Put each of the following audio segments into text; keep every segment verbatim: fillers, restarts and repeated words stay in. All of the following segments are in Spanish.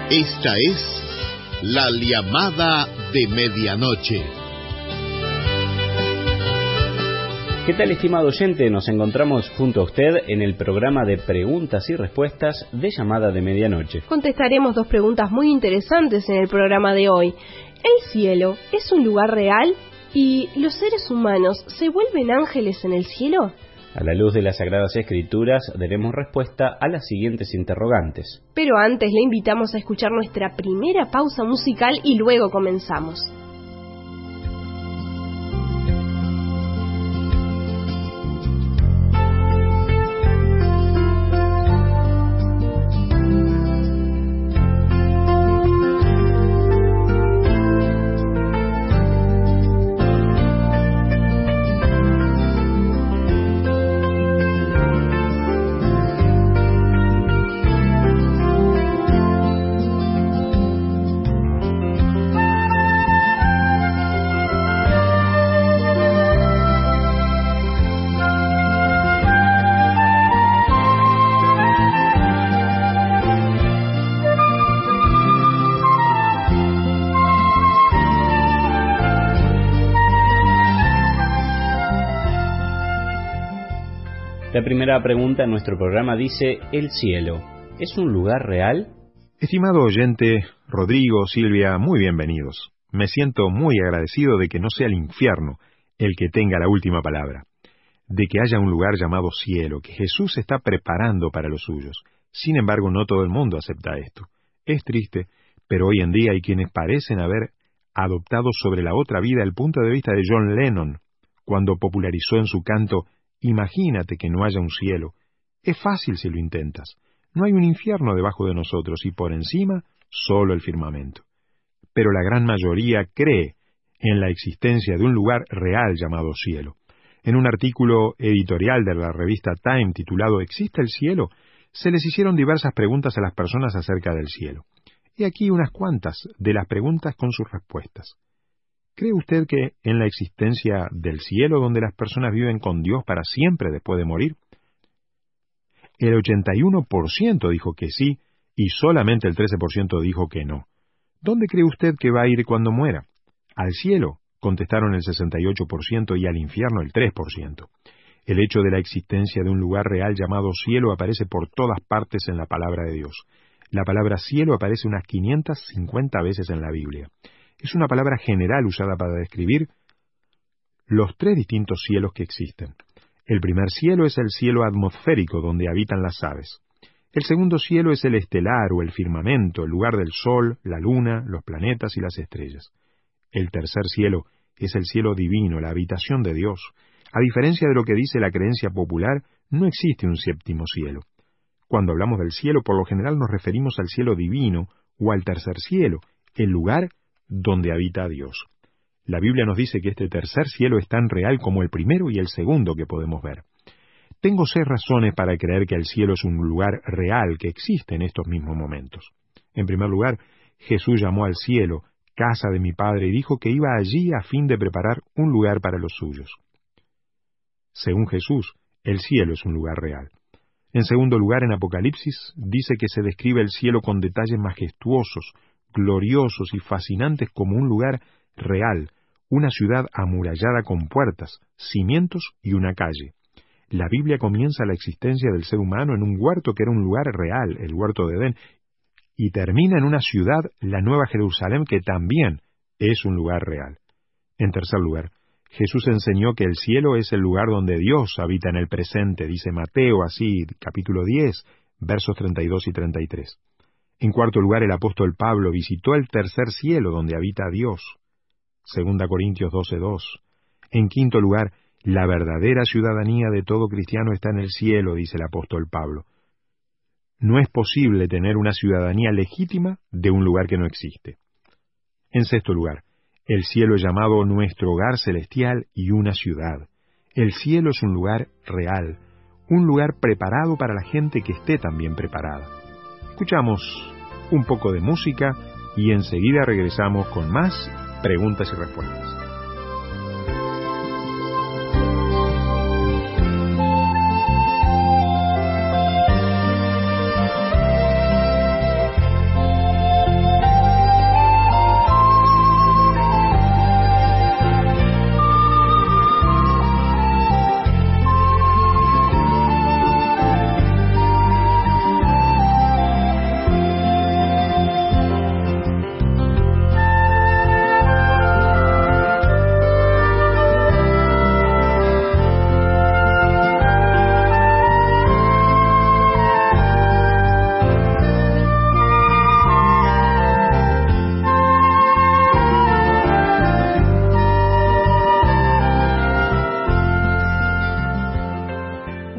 Esta es la llamada de medianoche. ¿Qué tal, estimado oyente? Nos encontramos junto a usted en el programa de preguntas y respuestas de Llamada de Medianoche. Contestaremos dos preguntas muy interesantes en el programa de hoy. ¿El cielo es un lugar real? ¿Y los seres humanos se vuelven ángeles en el cielo? A la luz de las Sagradas Escrituras daremos respuesta a las siguientes interrogantes. Pero antes le invitamos a escuchar nuestra primera pausa musical y luego comenzamos. La primera pregunta en nuestro programa dice: ¿el cielo es un lugar real? Estimado oyente, Rodrigo, Silvia, muy bienvenidos. Me siento muy agradecido de que no sea el infierno el que tenga la última palabra, de que haya un lugar llamado cielo, que Jesús está preparando para los suyos. Sin embargo, no todo el mundo acepta esto. Es triste, pero hoy en día hay quienes parecen haber adoptado sobre la otra vida el punto de vista de John Lennon, cuando popularizó en su canto «Imagínate que no haya un cielo». Es fácil si lo intentas. No hay un infierno debajo de nosotros y por encima solo el firmamento. Pero la gran mayoría cree en la existencia de un lugar real llamado cielo. En un artículo editorial de la revista Time titulado «¿Existe el cielo?», se les hicieron diversas preguntas a las personas acerca del cielo. Y aquí unas cuantas de las preguntas con sus respuestas. ¿Cree usted que en la existencia del cielo donde las personas viven con Dios para siempre después de morir? El ochenta y uno por ciento dijo que sí y solamente el trece por ciento dijo que no. ¿Dónde cree usted que va a ir cuando muera? Al cielo, contestaron el sesenta y ocho por ciento, y al infierno el tres por ciento. El hecho de la existencia de un lugar real llamado cielo aparece por todas partes en la palabra de Dios. La palabra cielo aparece unas quinientas cincuenta veces en la Biblia. Es una palabra general usada para describir los tres distintos cielos que existen. El primer cielo es el cielo atmosférico, donde habitan las aves. El segundo cielo es el estelar o el firmamento, el lugar del sol, la luna, los planetas y las estrellas. El tercer cielo es el cielo divino, la habitación de Dios. A diferencia de lo que dice la creencia popular, no existe un séptimo cielo. Cuando hablamos del cielo, por lo general nos referimos al cielo divino o al tercer cielo, el lugar donde habita Dios. La Biblia nos dice que este tercer cielo es tan real como el primero y el segundo que podemos ver. Tengo seis razones para creer que el cielo es un lugar real que existe en estos mismos momentos. En primer lugar, Jesús llamó al cielo casa de mi Padre y dijo que iba allí a fin de preparar un lugar para los suyos. Según Jesús, el cielo es un lugar real. En segundo lugar, en Apocalipsis dice que se describe el cielo con detalles majestuosos, gloriosos y fascinantes como un lugar real, una ciudad amurallada con puertas, cimientos y una calle. La Biblia comienza la existencia del ser humano en un huerto que era un lugar real, el huerto de Edén, y termina en una ciudad, la Nueva Jerusalén, que también es un lugar real. En tercer lugar, Jesús enseñó que el cielo es el lugar donde Dios habita en el presente, dice Mateo, así, capítulo diez, versos treinta y dos y treinta y tres. En cuarto lugar, el apóstol Pablo visitó el tercer cielo donde habita Dios. Segunda Corintios doce dos. En quinto lugar, la verdadera ciudadanía de todo cristiano está en el cielo, dice el apóstol Pablo. No es posible tener una ciudadanía legítima de un lugar que no existe. En sexto lugar, el cielo es llamado nuestro hogar celestial y una ciudad. El cielo es un lugar real, un lugar preparado para la gente que esté también preparada. Escuchamos un poco de música y enseguida regresamos con más preguntas y respuestas.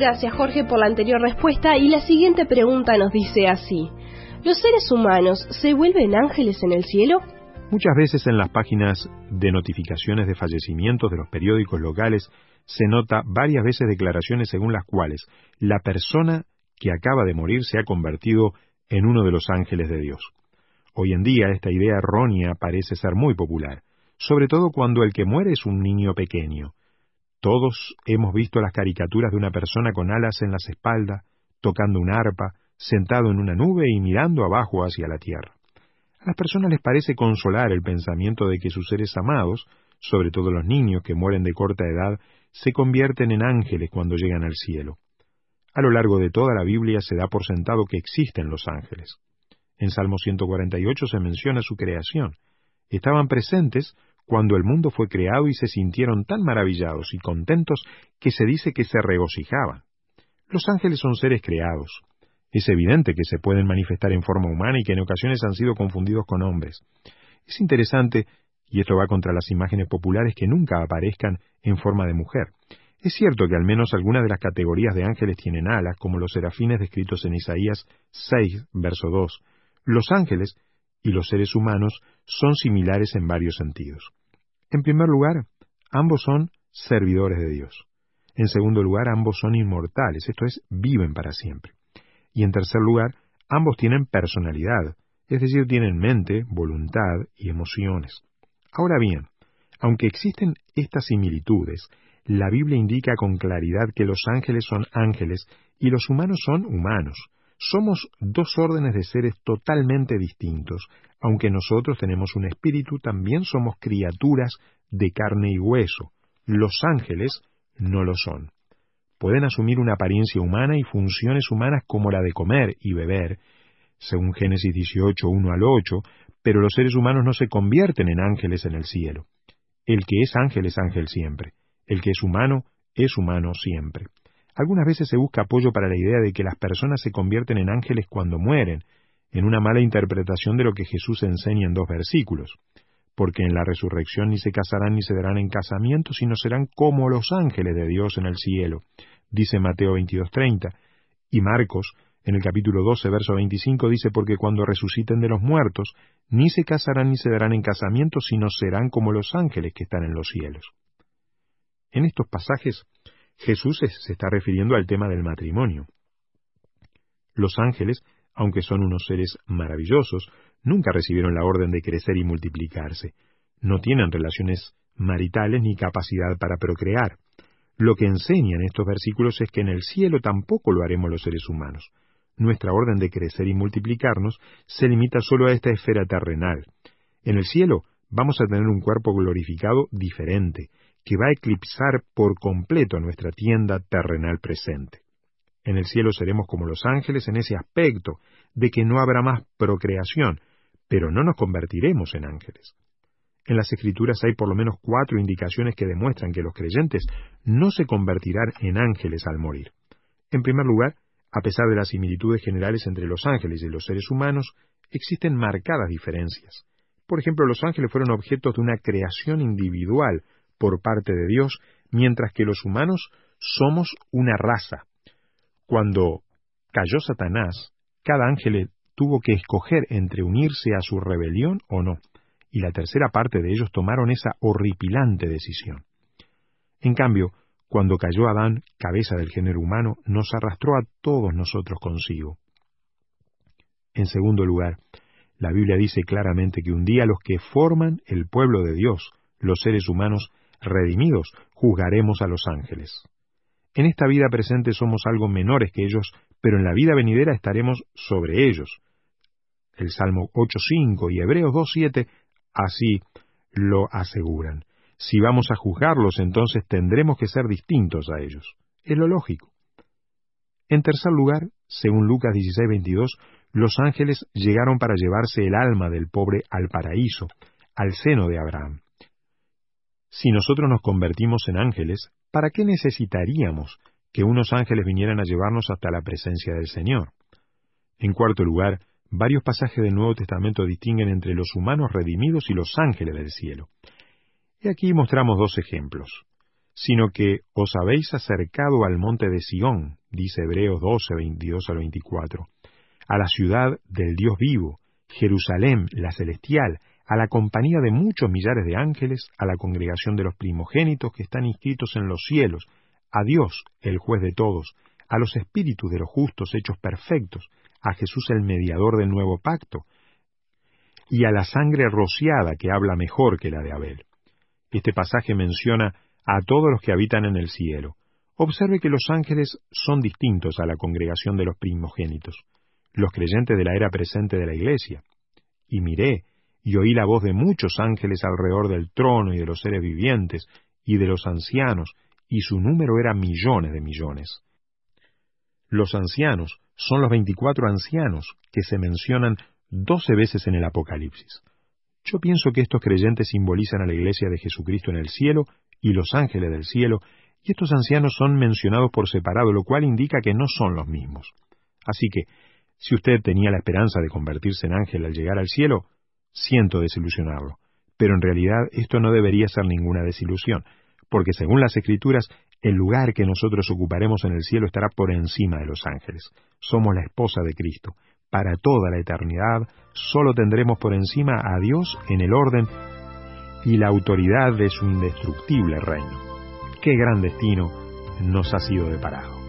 gracias, Jorge, por la anterior respuesta. Y la siguiente pregunta nos dice así: ¿los seres humanos se vuelven ángeles en el cielo? Muchas veces en las páginas de notificaciones de fallecimientos de los periódicos locales se nota varias veces declaraciones según las cuales la persona que acaba de morir se ha convertido en uno de los ángeles de Dios. Hoy en día esta idea errónea parece ser muy popular, sobre todo cuando el que muere es un niño pequeño. Todos hemos visto las caricaturas de una persona con alas en las espaldas, tocando un arpa, sentado en una nube y mirando abajo hacia la tierra. A las personas les parece consolar el pensamiento de que sus seres amados, sobre todo los niños que mueren de corta edad, se convierten en ángeles cuando llegan al cielo. A lo largo de toda la Biblia se da por sentado que existen los ángeles. En Salmo ciento cuarenta y ocho se menciona su creación. Estaban presentes cuando el mundo fue creado y se sintieron tan maravillados y contentos que se dice que se regocijaban. Los ángeles son seres creados. Es evidente que se pueden manifestar en forma humana y que en ocasiones han sido confundidos con hombres. Es interesante, y esto va contra las imágenes populares, que nunca aparezcan en forma de mujer. Es cierto que al menos algunas de las categorías de ángeles tienen alas, como los serafines descritos en Isaías seis, verso dos. Los ángeles y los seres humanos son similares en varios sentidos. En primer lugar, ambos son servidores de Dios. En segundo lugar, ambos son inmortales, esto es, viven para siempre. Y en tercer lugar, ambos tienen personalidad, es decir, tienen mente, voluntad y emociones. Ahora bien, aunque existen estas similitudes, la Biblia indica con claridad que los ángeles son ángeles y los humanos son humanos. Somos dos órdenes de seres totalmente distintos. Aunque nosotros tenemos un espíritu, también somos criaturas de carne y hueso. Los ángeles no lo son. Pueden asumir una apariencia humana y funciones humanas como la de comer y beber, según Génesis dieciocho, uno al ocho, pero los seres humanos no se convierten en ángeles en el cielo. El que es ángel es ángel siempre. El que es humano es humano siempre. Algunas veces se busca apoyo para la idea de que las personas se convierten en ángeles cuando mueren, en una mala interpretación de lo que Jesús enseña en dos versículos. Porque en la resurrección ni se casarán ni se darán en casamiento, sino serán como los ángeles de Dios en el cielo, dice Mateo veintidós, treinta, y Marcos, en el capítulo doce, verso veinticinco, dice, porque cuando resuciten de los muertos, ni se casarán ni se darán en casamiento, sino serán como los ángeles que están en los cielos. En estos pasajes, Jesús se está refiriendo al tema del matrimonio. Los ángeles, aunque son unos seres maravillosos, nunca recibieron la orden de crecer y multiplicarse. No tienen relaciones maritales ni capacidad para procrear. Lo que enseñan estos versículos es que en el cielo tampoco lo haremos los seres humanos. Nuestra orden de crecer y multiplicarnos se limita solo a esta esfera terrenal. En el cielo vamos a tener un cuerpo glorificado diferente, que va a eclipsar por completo nuestra tienda terrenal presente. En el cielo seremos como los ángeles en ese aspecto de que no habrá más procreación, pero no nos convertiremos en ángeles. En las Escrituras hay por lo menos cuatro indicaciones que demuestran que los creyentes no se convertirán en ángeles al morir. En primer lugar, a pesar de las similitudes generales entre los ángeles y los seres humanos, existen marcadas diferencias. Por ejemplo, los ángeles fueron objetos de una creación individual por parte de Dios, mientras que los humanos somos una raza. Cuando cayó Satanás, cada ángel tuvo que escoger entre unirse a su rebelión o no, y la tercera parte de ellos tomaron esa horripilante decisión. En cambio, cuando cayó Adán, cabeza del género humano, nos arrastró a todos nosotros consigo. En segundo lugar, la Biblia dice claramente que un día los que forman el pueblo de Dios, los seres humanos redimidos, juzgaremos a los ángeles. En esta vida presente somos algo menores que ellos, pero en la vida venidera estaremos sobre ellos. El Salmo ocho cinco y Hebreos dos siete así lo aseguran. Si vamos a juzgarlos, entonces tendremos que ser distintos a ellos. Es lo lógico. En tercer lugar, según Lucas dieciséis veintidós, los ángeles llegaron para llevarse el alma del pobre al paraíso, al seno de Abraham. Si nosotros nos convertimos en ángeles, ¿para qué necesitaríamos que unos ángeles vinieran a llevarnos hasta la presencia del Señor? En cuarto lugar, varios pasajes del Nuevo Testamento distinguen entre los humanos redimidos y los ángeles del cielo. Y aquí mostramos dos ejemplos. sino que os habéis acercado al monte de Sión, dice Hebreos doce, veintidós al veinticuatro, a la ciudad del Dios vivo, Jerusalén, la celestial, a la compañía de muchos millares de ángeles, a la congregación de los primogénitos que están inscritos en los cielos, a Dios, el juez de todos, a los espíritus de los justos hechos perfectos, a Jesús el mediador del nuevo pacto, y a la sangre rociada que habla mejor que la de Abel. Este pasaje menciona a todos los que habitan en el cielo. Observe que los ángeles son distintos a la congregación de los primogénitos, los creyentes de la era presente de la iglesia. Y miré, y oí la voz de muchos ángeles alrededor del trono y de los seres vivientes, y de los ancianos, y su número era millones de millones. Los ancianos son los veinticuatro ancianos que se mencionan doce veces en el Apocalipsis. Yo pienso que estos creyentes simbolizan a la iglesia de Jesucristo en el cielo y los ángeles del cielo, y estos ancianos son mencionados por separado, lo cual indica que no son los mismos. Así que, si usted tenía la esperanza de convertirse en ángel al llegar al cielo, siento desilusionarlo, pero en realidad esto no debería ser ninguna desilusión, porque según las Escrituras, el lugar que nosotros ocuparemos en el cielo estará por encima de los ángeles. Somos la esposa de Cristo. Para toda la eternidad, solo tendremos por encima a Dios en el orden y la autoridad de su indestructible reino. ¡Qué gran destino nos ha sido deparado!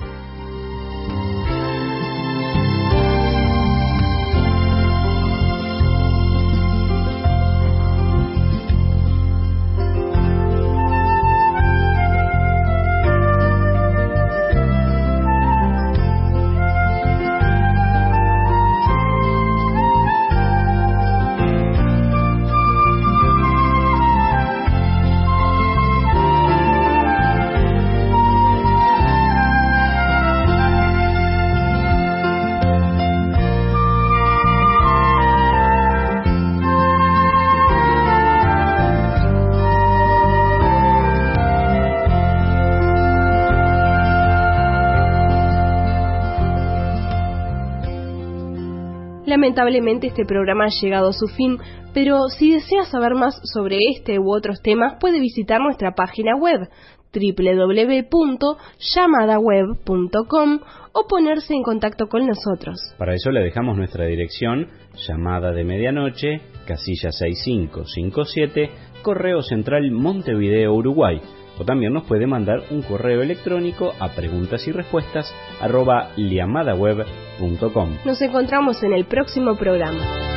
Lamentablemente este programa ha llegado a su fin, pero si desea saber más sobre este u otros temas puede visitar nuestra página web doble u doble u doble u punto llamada web punto com o ponerse en contacto con nosotros. Para eso le dejamos nuestra dirección, Llamada de Medianoche, casilla seis cinco cinco siete, Correo Central Montevideo, Uruguay. O también nos puede mandar un correo electrónico a preguntas y respuestas arroba liamadaweb punto com. Nos encontramos en el próximo programa.